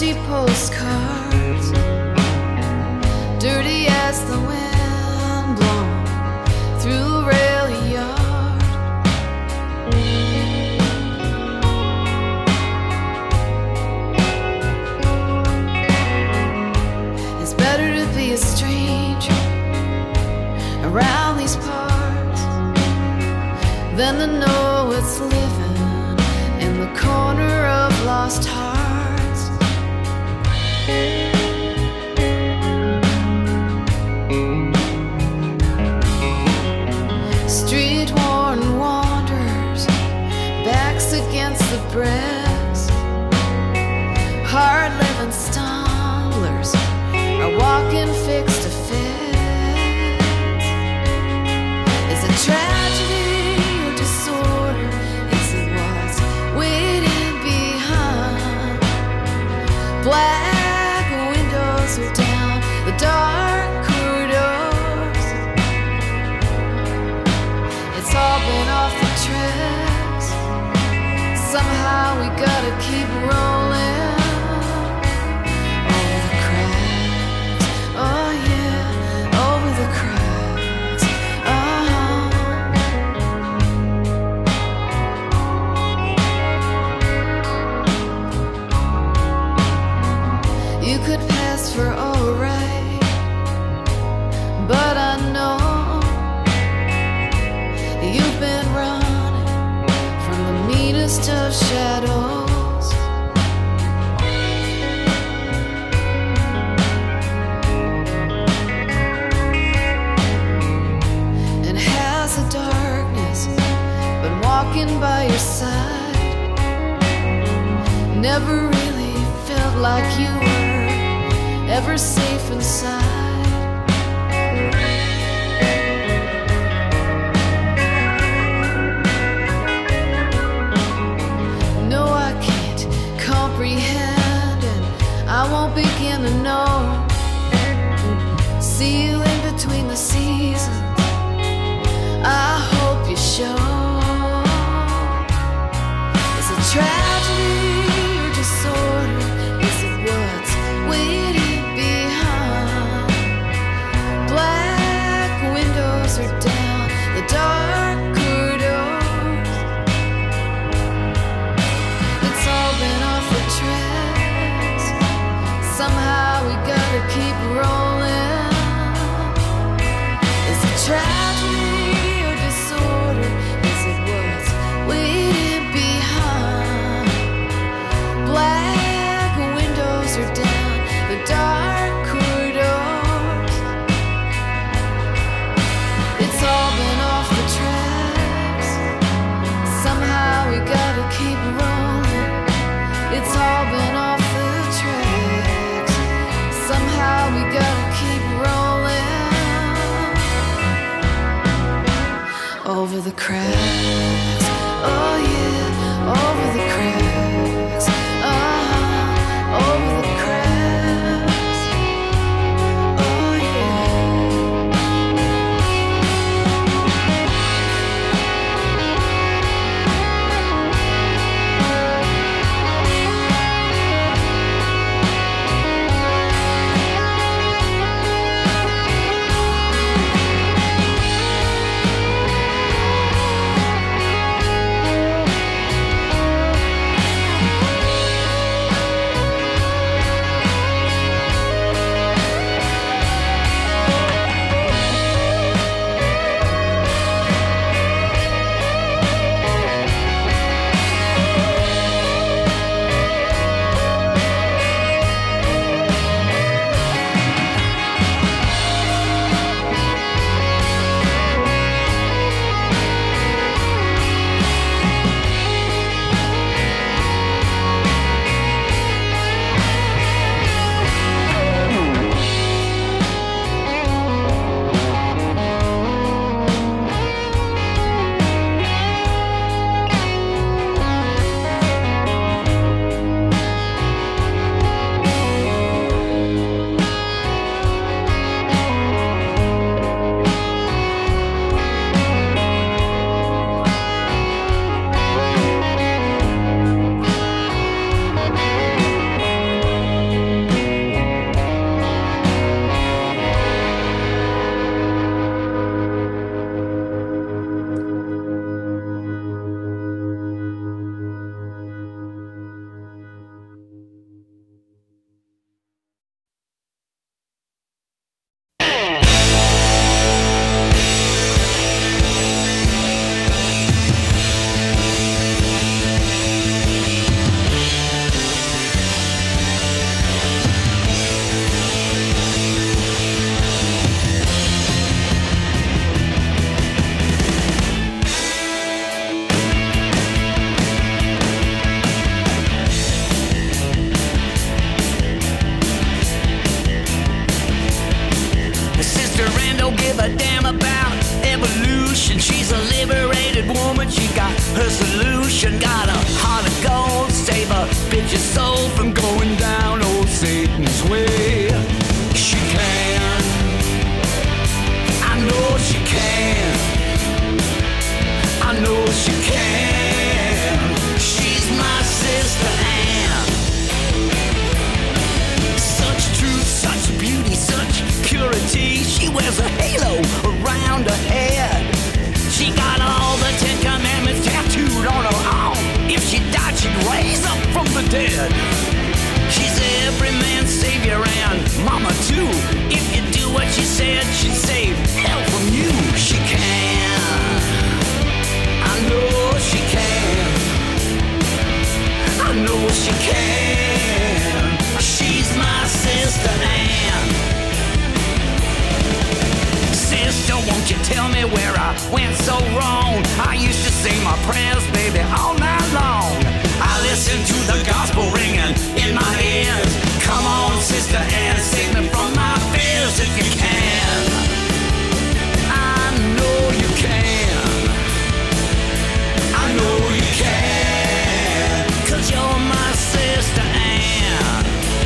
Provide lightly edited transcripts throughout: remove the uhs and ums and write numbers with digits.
dusty postcards, dirty as the wind blown through a rail yard. It's better to be a stranger around these parts than to know it's living in the corner of lost hearts. Street-worn wanderers, backs against the bricks, hard-living stumblers are walking fix to fix. Is it tragedy or disorder? Is it what's waiting behind? Black windows are down the dark corridors. It's all been off the tracks. Somehow we gotta keep rolling over the cracks. Oh yeah, over the cracks. You could pass for alright, but I know you've been running from the meanest of shadows. And has the darkness been walking by your side? Never really felt like you were ever safe inside. No, I can't comprehend, and I won't begin to know. See you in between the seasons, I hope you show. Is it tragedy or disorder? Is it what's waiting behind? Black windows are down the dark corridors. It's all been off the tracks. Somehow we gotta keep rolling. Is it tragedy or disorder? Is it what's waiting behind? Black windows are down the dark corridors. It's all been off the tracks. Somehow we gotta keep rolling. It's all been off the tracks. Somehow we gotta keep rolling over the cracks. Oh yeah, over the cracks. Over the cracks. Oh yeah. a damn about evolution. She's a liberated woman. She got her solution. Got a heart of gold. Save a bitch's soul from going down old Satan's way. She can. I know she can. I know she can. She's my sister Anne. Such truth, such beauty, such purity. She wears a halo around her head. She got all the 10 Commandments tattooed on her arm. If she died, she'd raise up from the dead. She's every man's savior and mama too. If you do what she said, she'd save hell from you. She can. I know she can. I know she can. She's my sister Anne. Sister, won't you tell me where I went so wrong? I used to sing my prayers, baby, all night long. I listened to the gospel ringing in my ears. Come on, Sister Anne, save me from my fears if you can. I know you can. I know you can. 'Cause you're my sister Anne.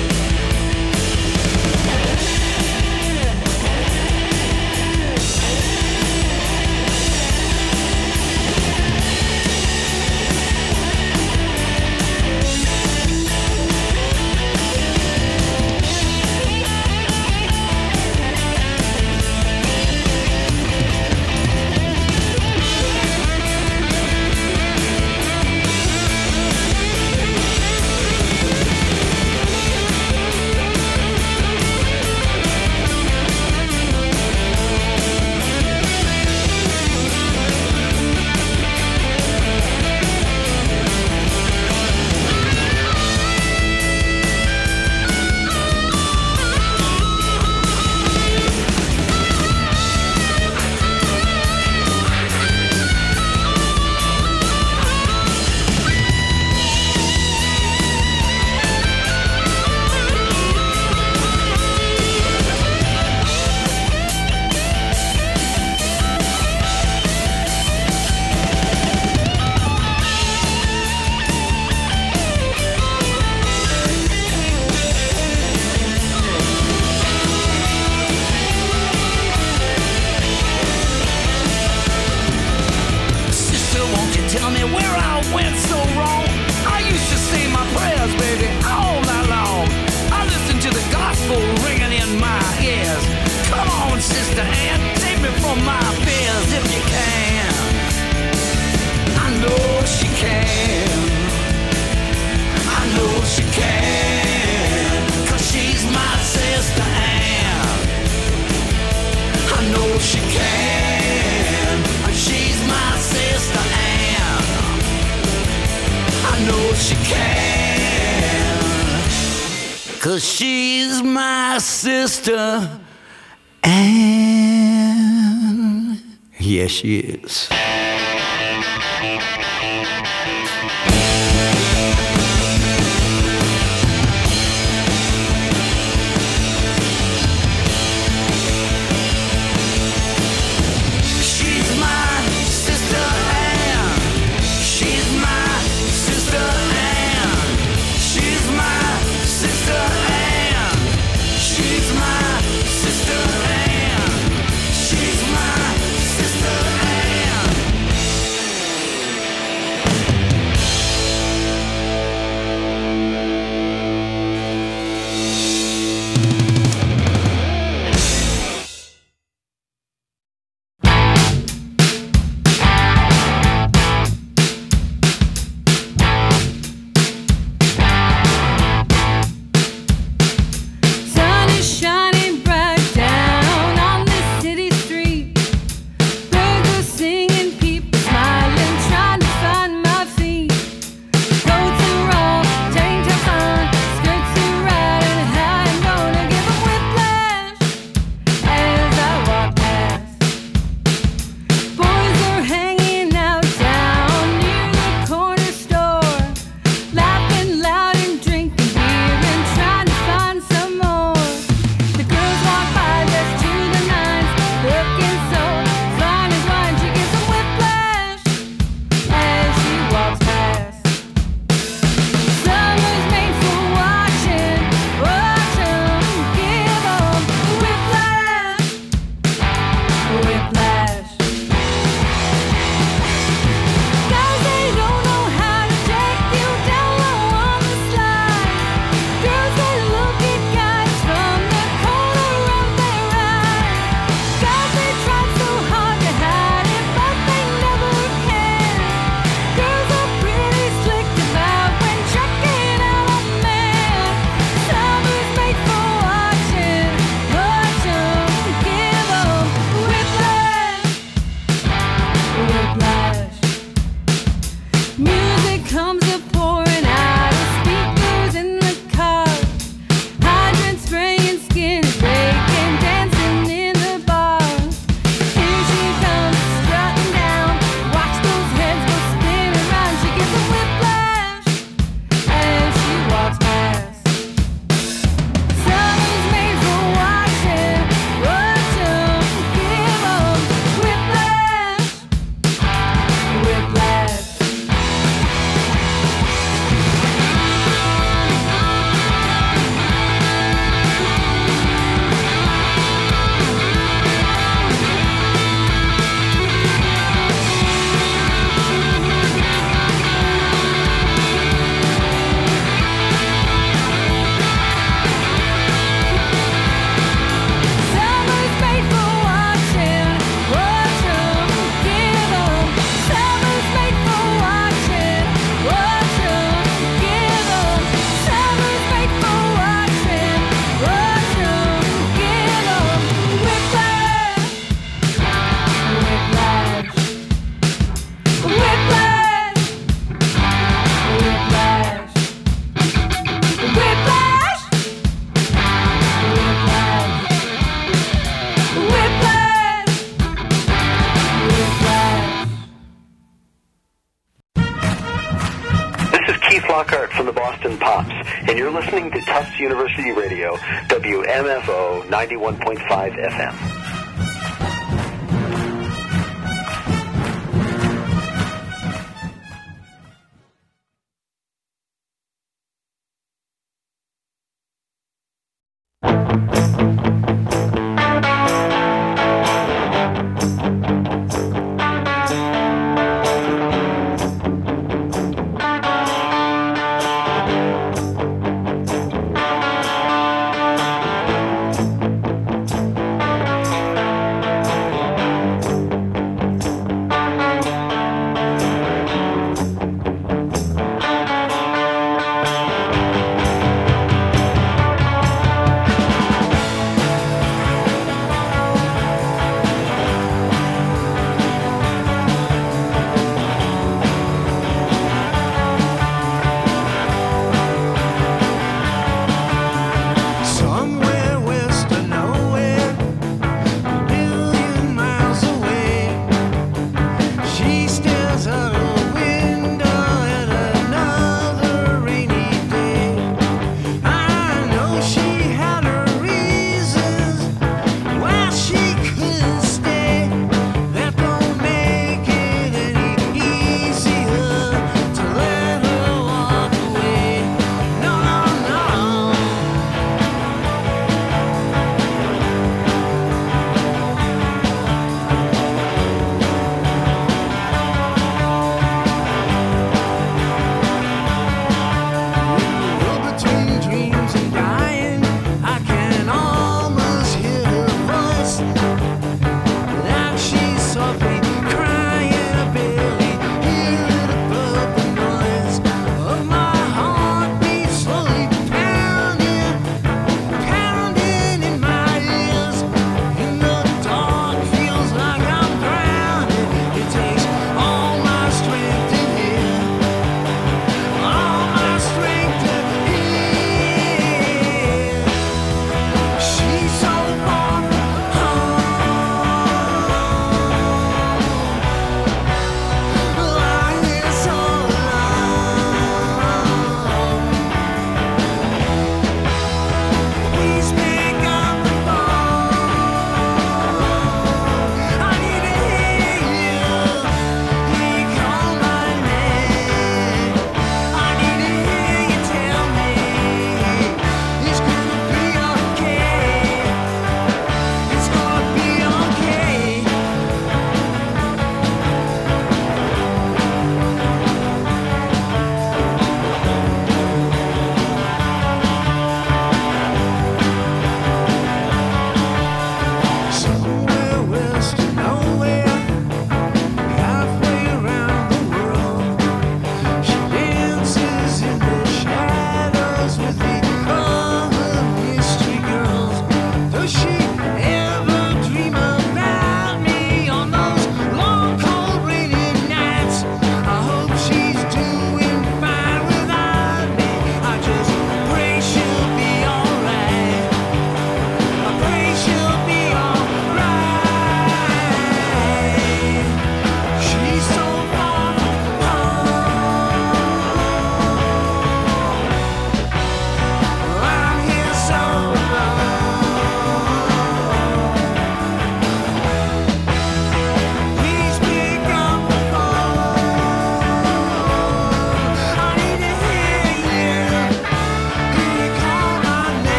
She can. She's my sister Anne. I know she can. 'Cause she's my sister Anne. Yes, she is. Skirts are riding high, I'm gonna get Lockhart from the Boston Pops, and you're listening to Tufts University Radio, WMFO 91.5 FM.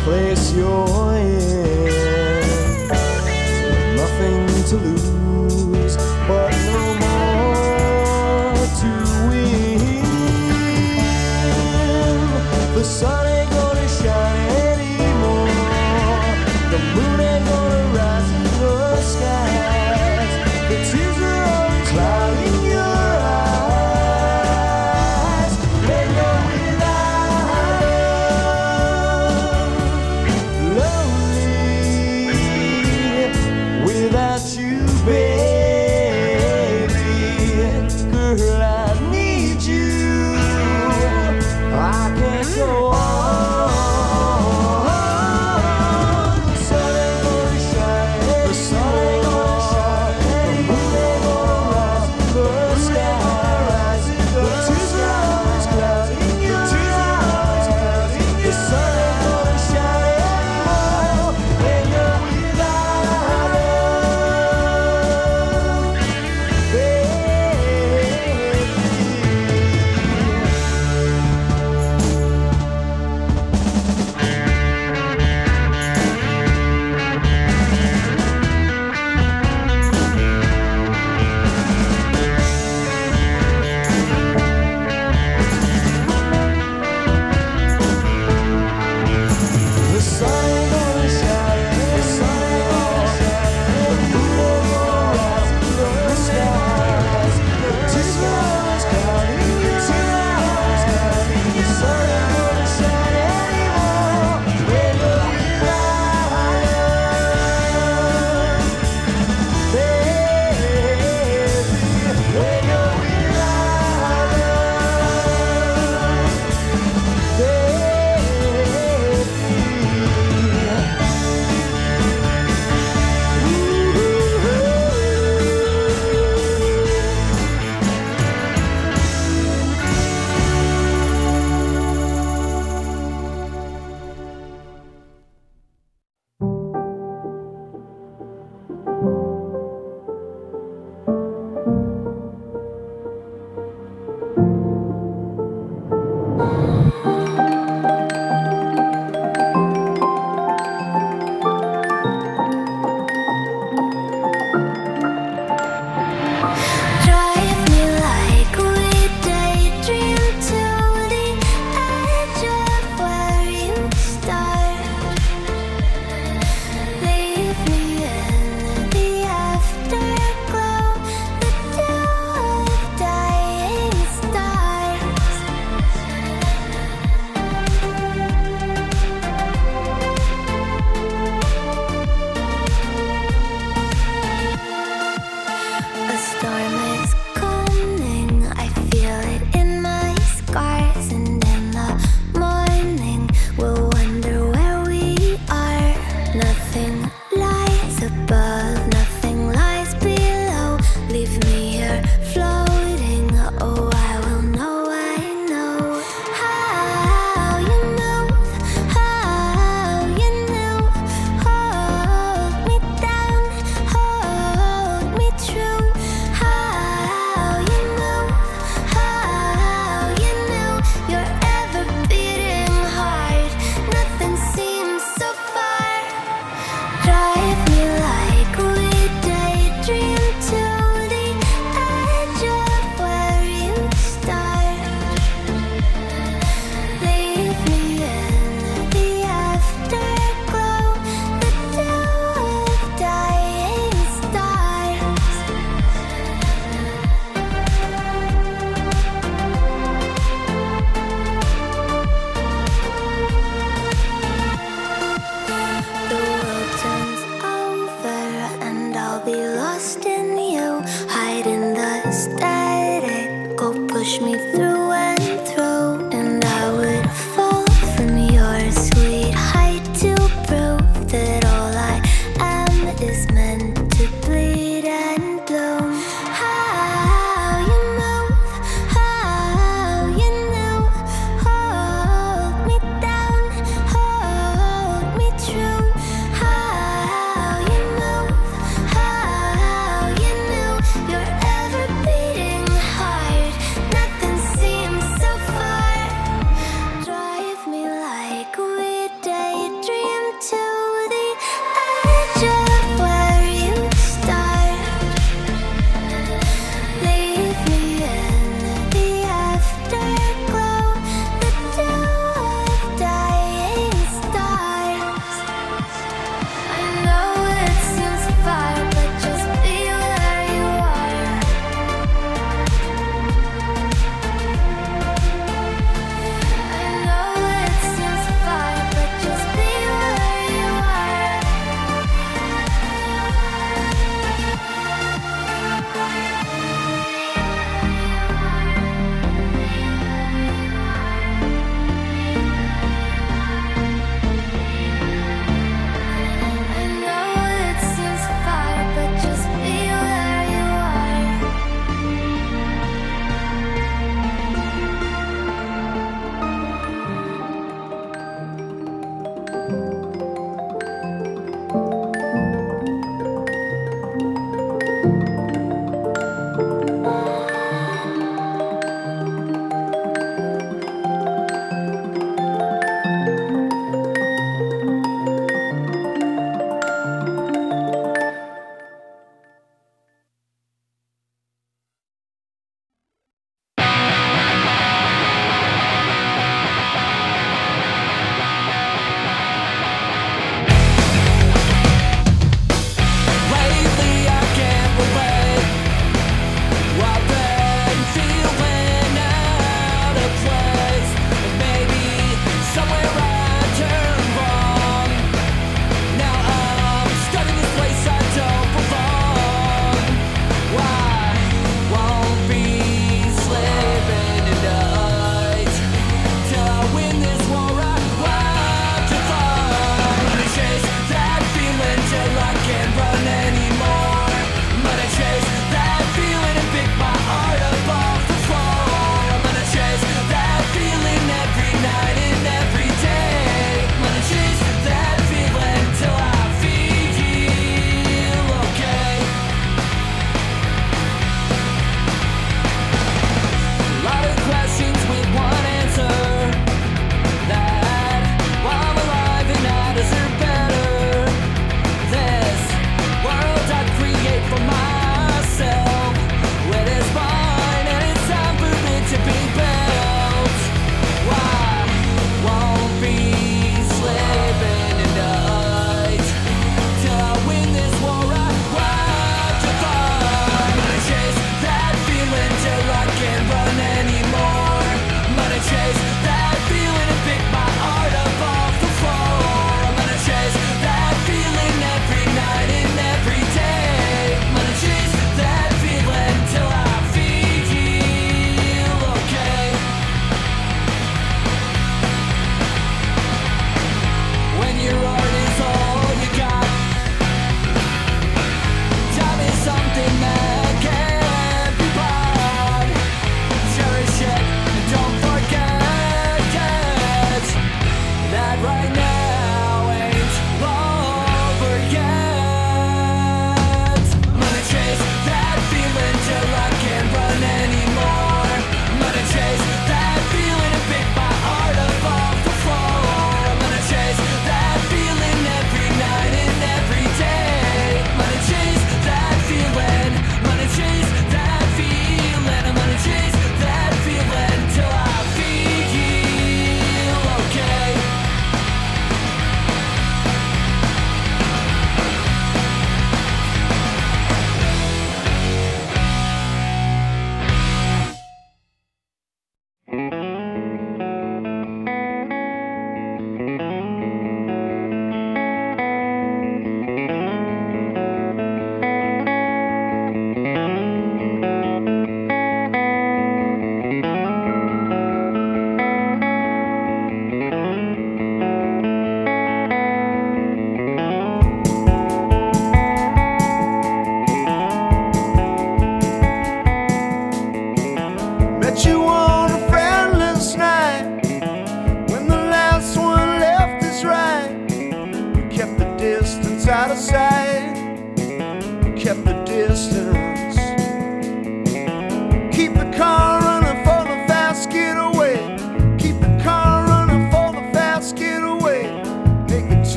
place you're in. Nothing to lose, but no more to win. The sun ain't gonna shine anymore. The moon ain't gonna rise in the skies. The tears are always clouding your eyes. They go without lonely.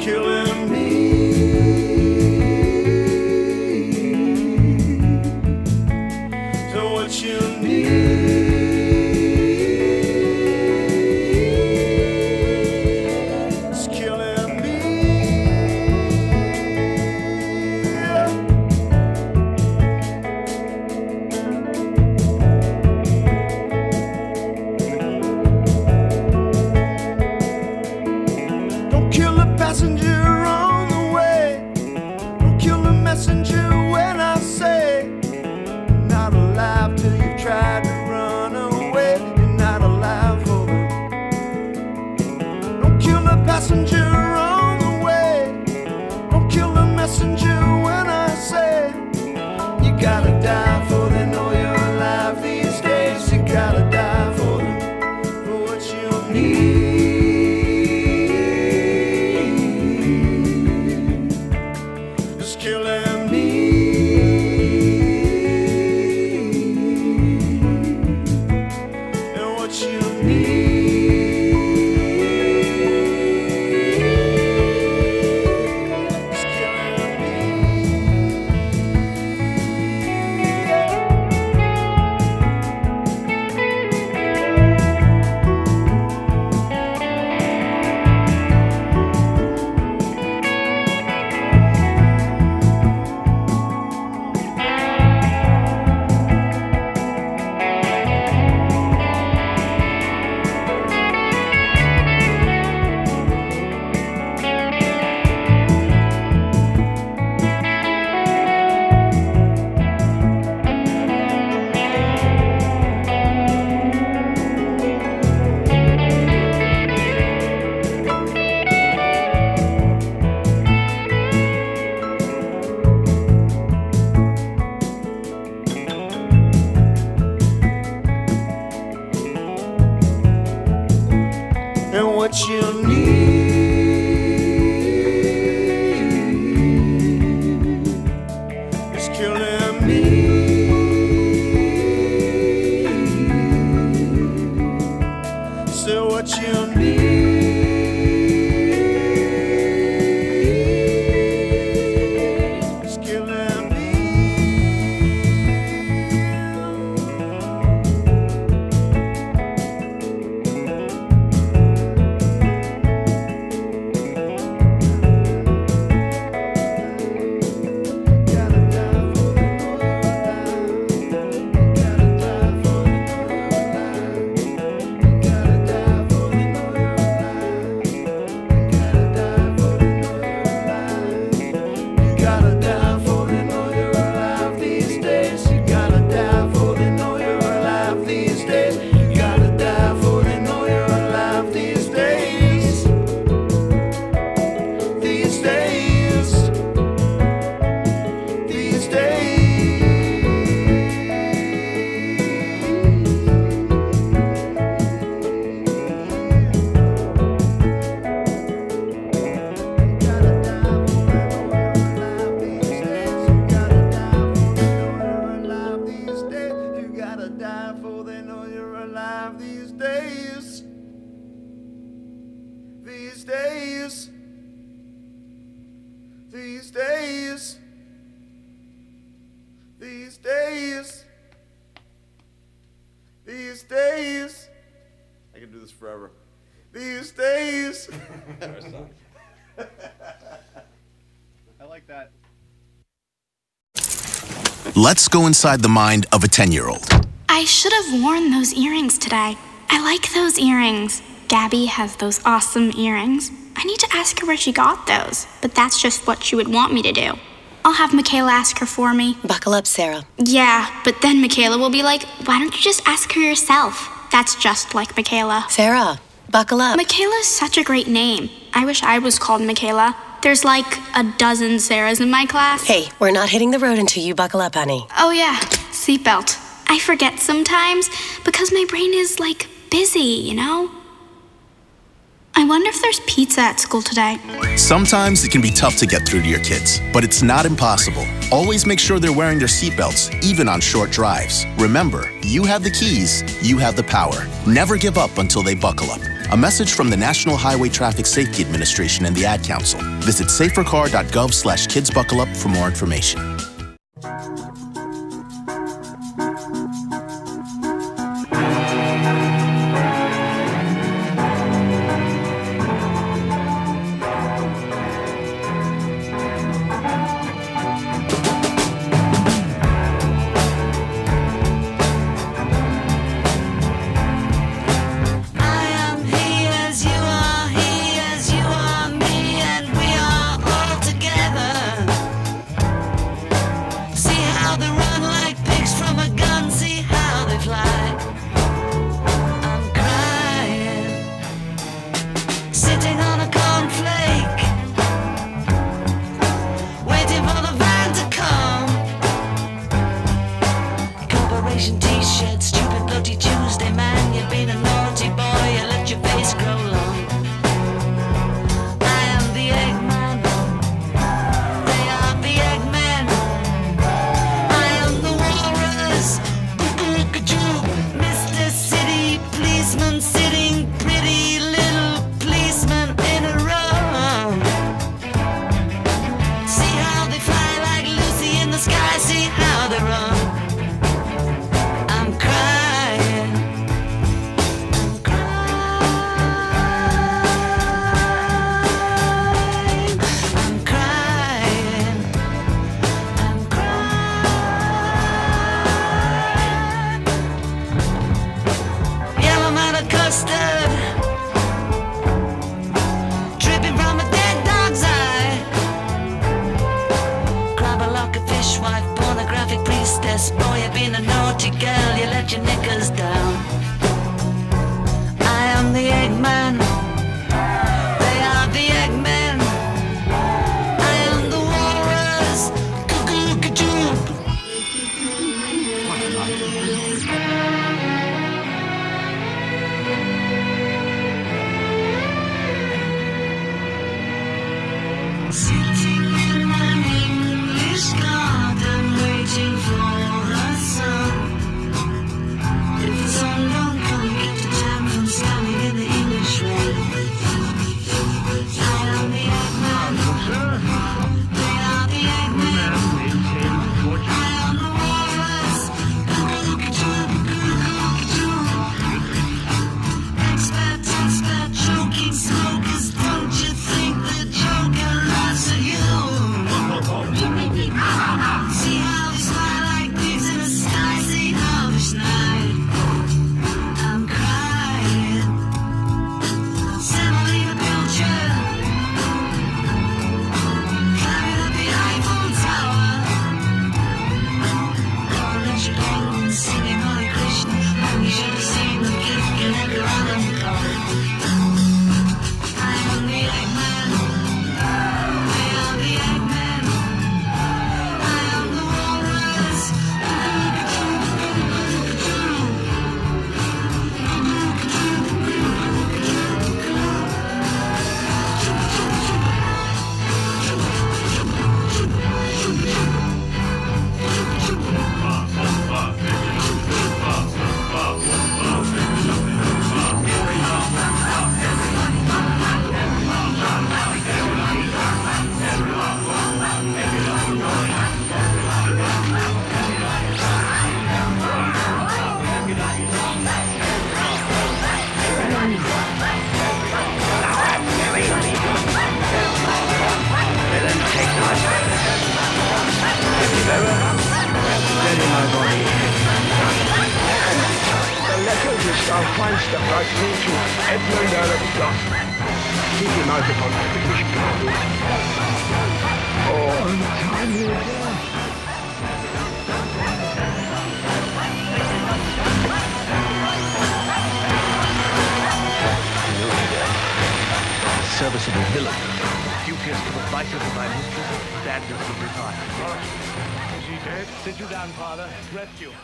killing me. So what you need is killing me. Don't kill the passenger on the way. Don't kill the messenger when I say you're not alive till you've tried to run away. You're not alive for them. Don't kill the passenger on the way. Don't kill the messenger when I say you gotta die for they know you're alive these days. You gotta die for them, for what you need. It's killing me. And what you need is killing me. And what you need is killing me. So what you need is killing me. These days, I can do this forever. These days. I like that. Let's go inside the mind of a 10-year-old. I should have worn those earrings today. I like those earrings. Gabby has those awesome earrings. I need to ask her where she got those, but that's just what she would want me to do. I'll have Michaela ask her for me. Buckle up, Sarah. Yeah, but then Michaela will be like, why don't you just ask her yourself? That's just like Michaela. Sarah, buckle up. Michaela's such a great name. I wish I was called Michaela. There's like a dozen Sarahs in my class. Hey, we're not hitting the road until you buckle up, honey. Oh yeah, seatbelt. I forget sometimes because my brain is like busy, you know? I wonder if there's pizza at school today. Sometimes it can be tough to get through to your kids, but it's not impossible. Always make sure they're wearing their seatbelts, even on short drives. Remember, you have the keys, you have the power. Never give up until they buckle up. A message from the National Highway Traffic Safety Administration and the Ad Council. Visit safercar.gov/kidsbuckleup for more information. Serviceable villain. Dubious to the vices of my mistress, standards of retire. Is he dead? Sit you down, Father. Rest you.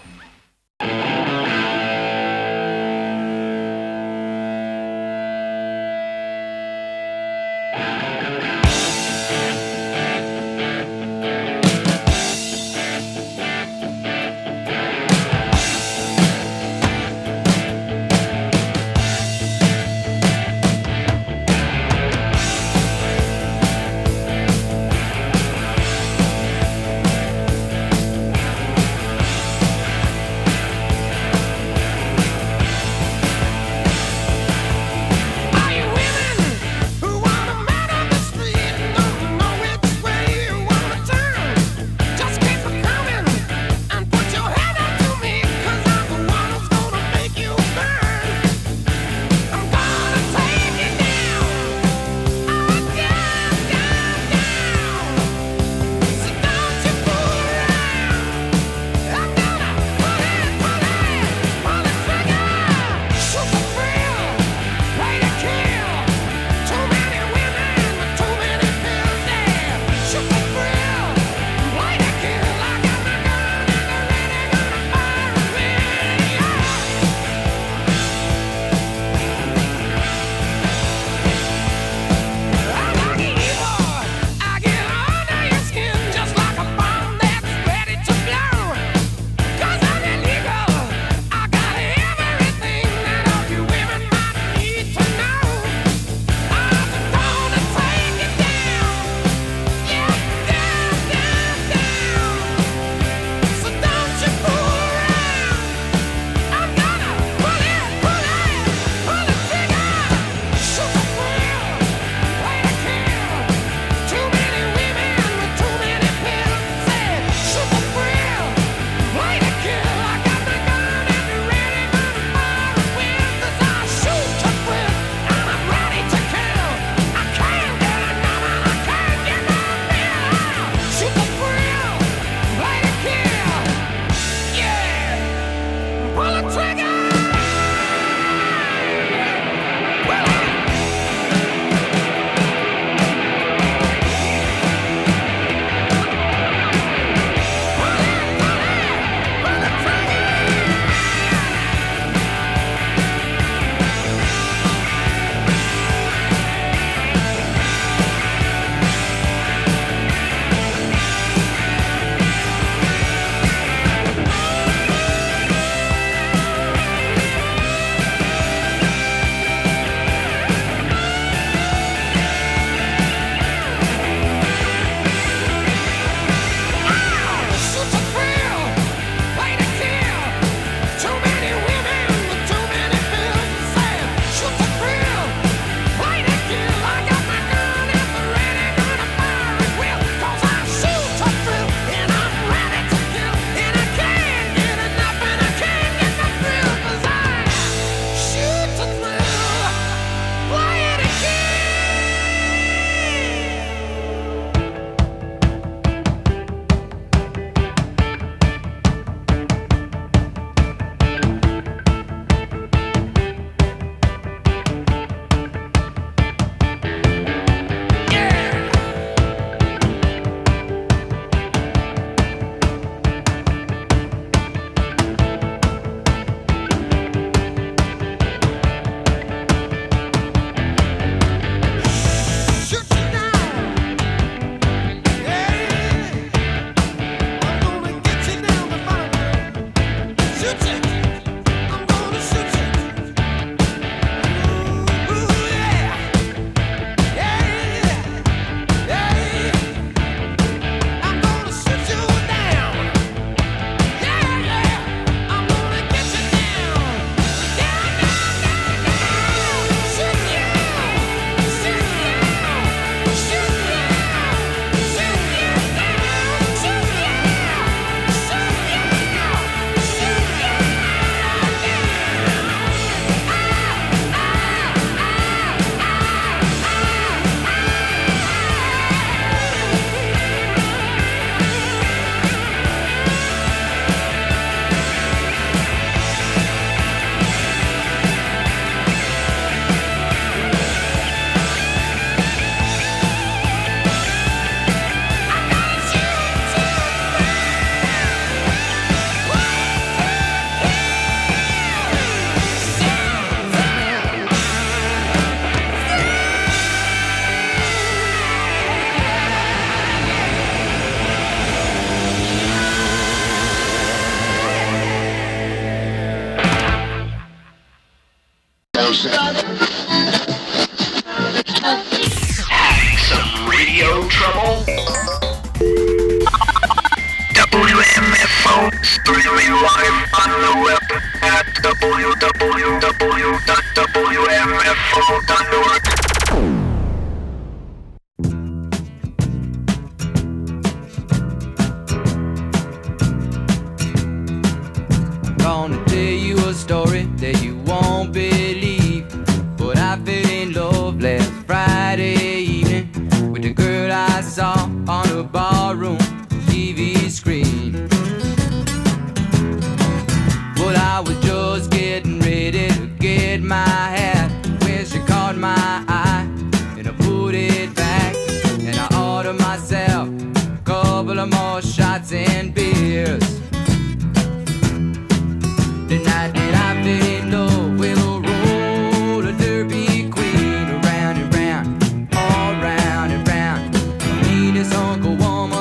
Having some radio trouble? WMFO streaming live on the web at www.wmfo.org. Gonna tell you a story that you won't believe, but I fell in love last Friday evening with the girl I saw on a barroom TV screen. Well, I was just getting ready to get my hat when she caught my eye, and I put it back, and I ordered myself a couple of more shots and beers. The night that I fell in love with a roller derby queen, around and round, all round and round. Meanest Uncle Woman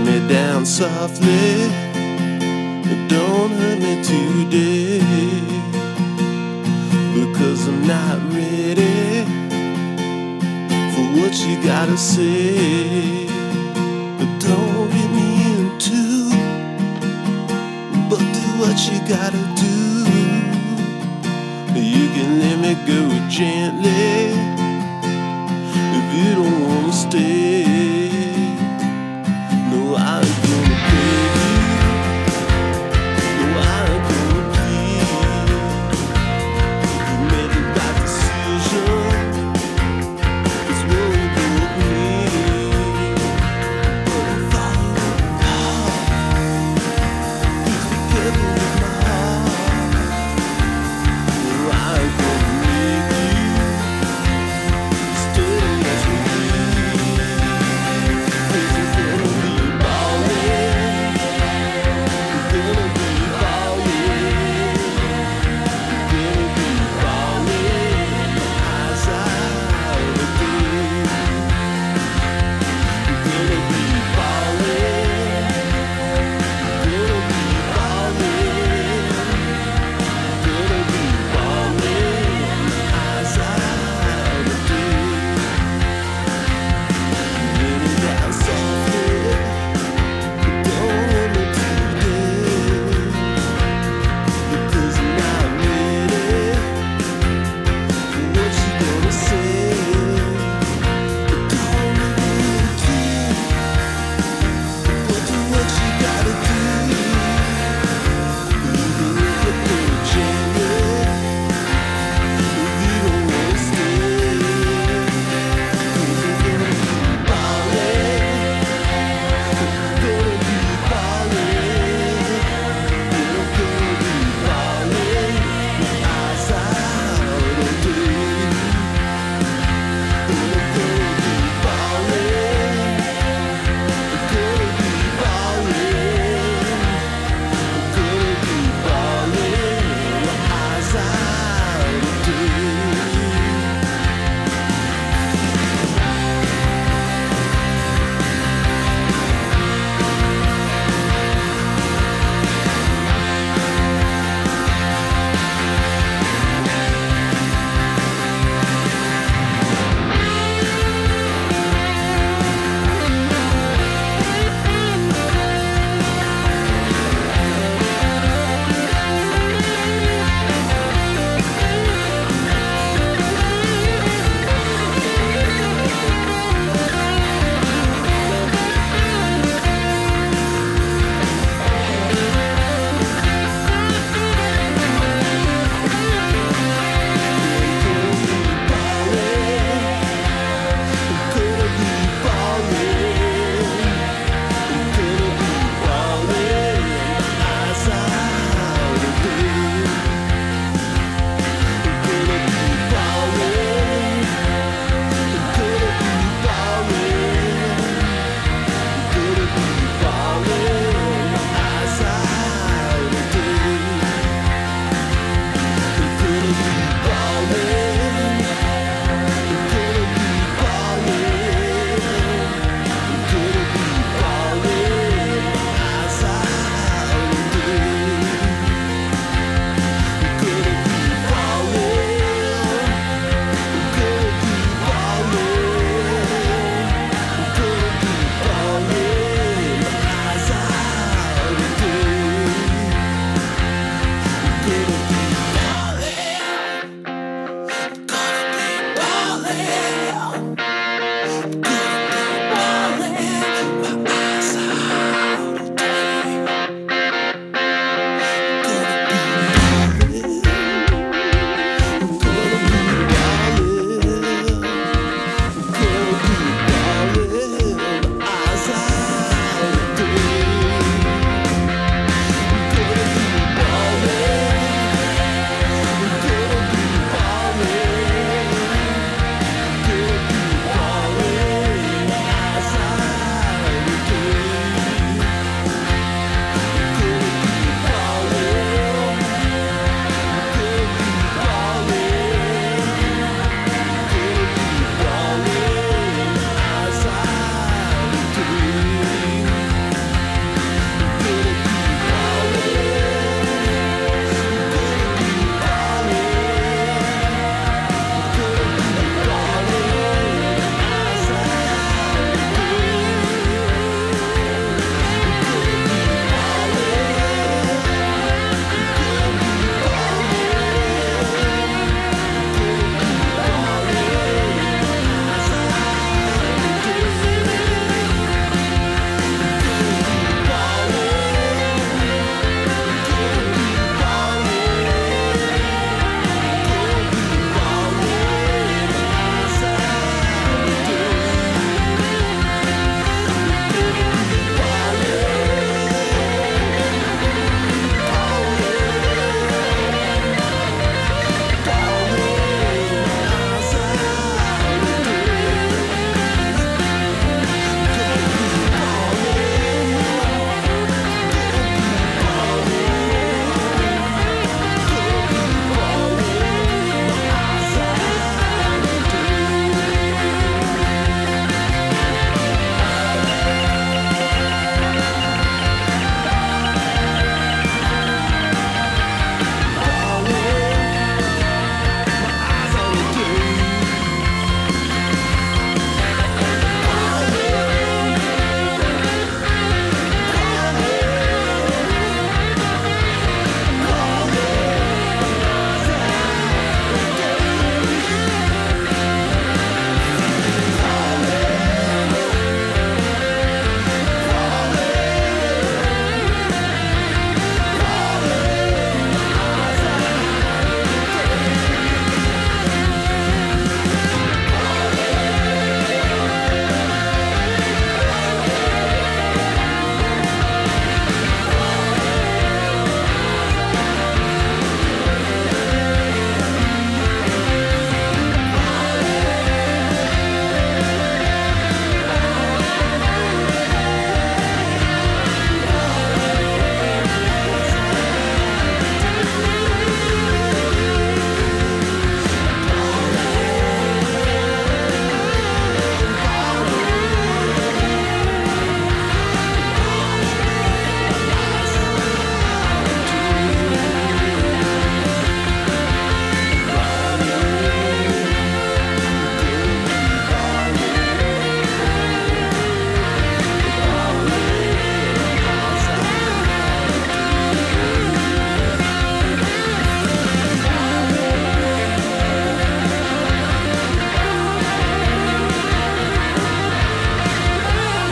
me down softly, don't hurt me today, because I'm not ready for what you gotta say. Don't get me into, but do what you gotta do. You can let me go gently if you don't wanna stay. No, I ain't gonna beg you. No, I ain't gonna plead. You made the right decision. It's what we both need. But if I were wrong, please be careful with my heart. No, I ain't gonna make you stay as we be.